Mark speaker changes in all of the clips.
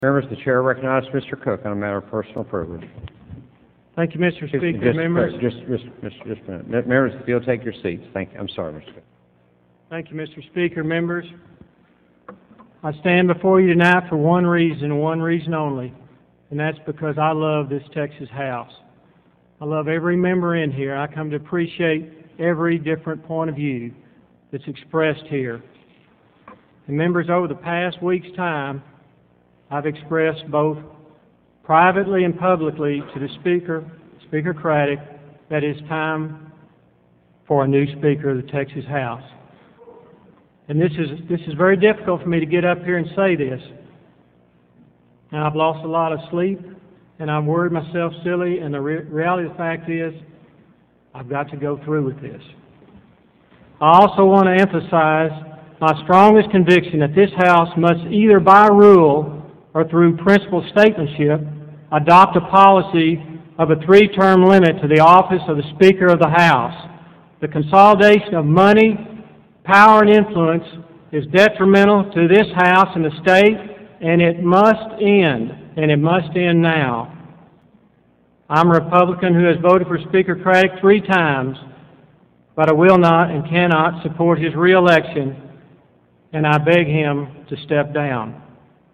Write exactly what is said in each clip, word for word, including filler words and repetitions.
Speaker 1: Members, the chair recognizes Mister Cook on a matter of personal privilege.
Speaker 2: Thank you, Mister
Speaker 1: Just-
Speaker 2: Speaker.
Speaker 1: just,
Speaker 2: Members,
Speaker 1: Just, just, just, just a minute. Members, if you'll take your seats. Thank you. I'm sorry, Mister Cook.
Speaker 2: thank you, Mister Speaker. Members, I stand before you tonight for one reason and one reason only, and that's because I love this Texas House. I love every member in here. I come to appreciate every different point of view that's expressed here. And members, over the past week's time, I've expressed both privately and publicly to the Speaker, Speaker Craddock, that it's time for a new Speaker of the Texas House. And this is, this is very difficult for me to get up here and say this. And I've lost a lot of sleep, and I've worried myself silly, and the re reality of the fact is, I've got to go through with this. I also want to emphasize my strongest conviction that this House must either by rule or through principal statesmanship adopt a policy of a three-term limit to the office of the Speaker of the House. The consolidation of money, power, and influence is detrimental to this House and the state, and it must end, and it must end now. I'm a Republican who has voted for Speaker Craddock three times, but I will not and cannot support his re-election, and I beg him to step down.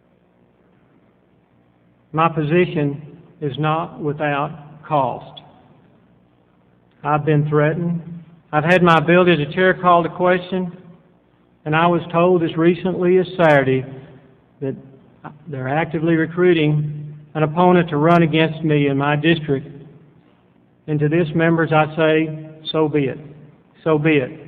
Speaker 2: My position is not without cost. I've been threatened. I've had my ability to chair called to question, and I was told as recently as Saturday that they're actively recruiting an opponent to run against me in my district. And to this, members, I say, so be it. So be it.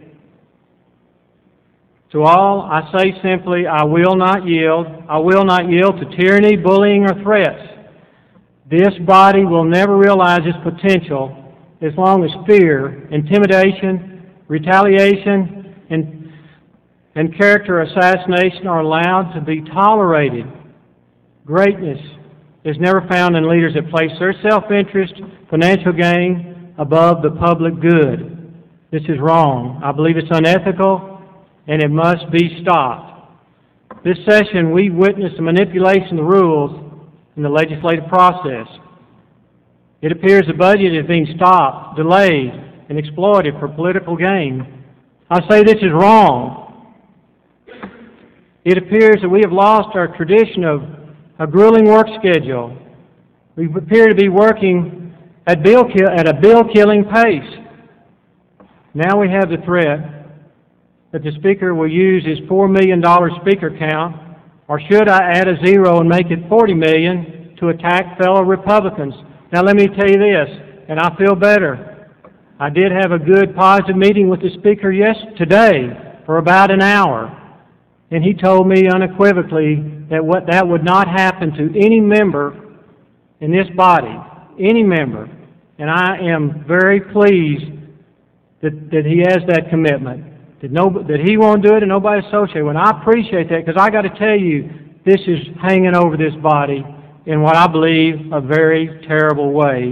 Speaker 2: To all, I say simply, I will not yield. I will not yield to tyranny, bullying, or threats. This body will never realize its potential as long as fear, intimidation, retaliation, and, and character assassination are allowed to be tolerated. Greatness is never found in leaders that place their self-interest, financial gain above the public good. This is wrong. I believe it's unethical, and it must be stopped. This session, we witnessed the manipulation of the rules in the legislative process. It appears the budget is being stopped, delayed, and exploited for political gain. I say this is wrong. It appears that we have lost our tradition of a grueling work schedule. We appear to be working at, bill at a bill-killing pace. Now we have the threat that the Speaker will use his four million dollar speaker count, or should I add a zero and make it forty million dollars to attack fellow Republicans? Now let me tell you this, and I feel better. I did have a good, positive meeting with the Speaker yes today for about an hour, and he told me unequivocally that what that would not happen to any member in this body, any member, and I am very pleased that, that he has that commitment. That, no, that he won't do it and nobody associated with it. And I appreciate that, because I got to tell you, this is hanging over this body in what I believe a very terrible way,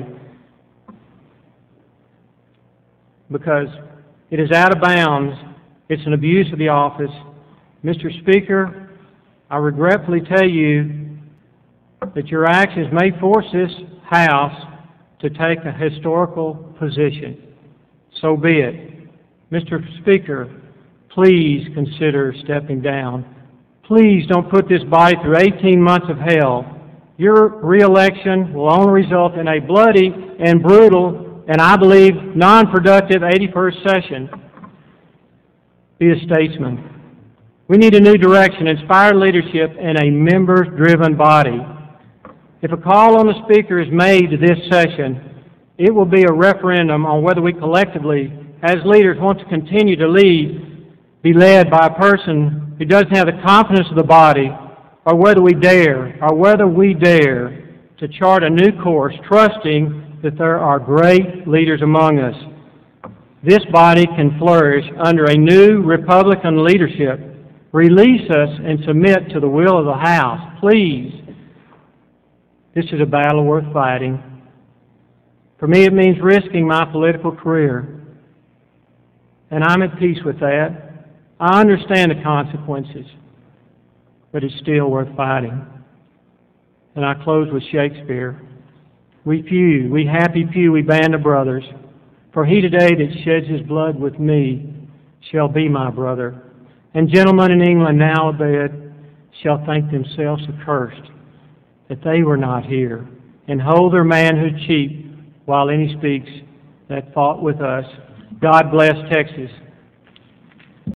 Speaker 2: because it is out of bounds. It's an abuse of the office. Mister Speaker, I regretfully tell you that your actions may force this House to take a historical position. So be it. Mister Speaker, please consider stepping down. Please don't put this body through eighteen months of hell. Your re-election will only result in a bloody and brutal, and I believe non-productive eighty-first session. Be a statesman. We need a new direction, inspired leadership, and a member-driven body. If a call on the Speaker is made to this session, it will be a referendum on whether we collectively, as leaders, want to continue to lead, be led by a person who doesn't have the confidence of the body, or whether we dare, or whether we dare to chart a new course, trusting that there are great leaders among us. This body can flourish under a new Republican leadership. Release us and submit to the will of the House, please. This is a battle worth fighting. For me, it means risking my political career, and I'm at peace with that. I understand the consequences, but it's still worth fighting. And I close with Shakespeare. We few, we happy few, we band of brothers, for he today that sheds his blood with me shall be my brother. And gentlemen in England now abed shall think themselves accursed that they were not here, and hold their manhood cheap while any speaks that fought with us. God bless Texas.